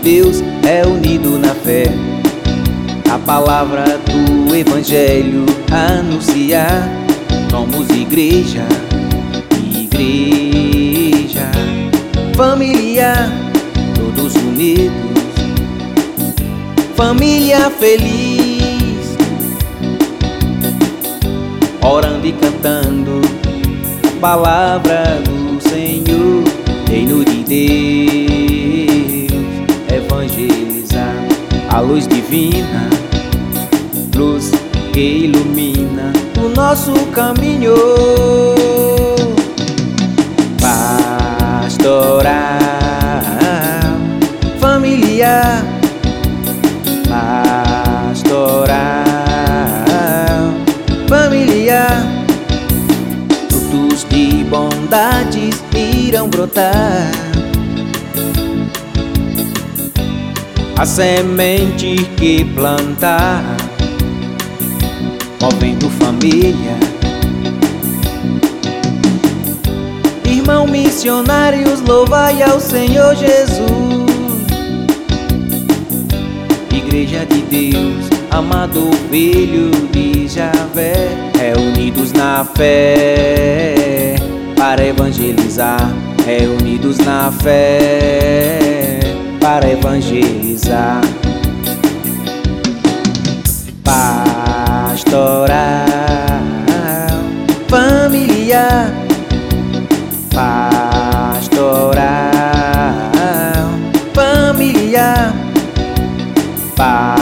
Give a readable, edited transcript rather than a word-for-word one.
Deus é unido na fé. A palavra do Evangelho anunciar. Somos igreja, igreja familiar, todos unidos, família feliz, orando e cantando a palavra do Senhor. Reino de Deus, evangelizar a luz divina, luz que ilumina o nosso caminho. Pastoral, familiar, pastoral, familiar. Frutos de bondades irão brotar, a semente que plantar, movendo família. Irmão missionários, louvai ao Senhor Jesus. Igreja de Deus, amado Filho de Javé, reunidos na fé para evangelizar, reunidos na fé para evangelizar. Pastoral, familiar, pastoral, familiar, pastoral.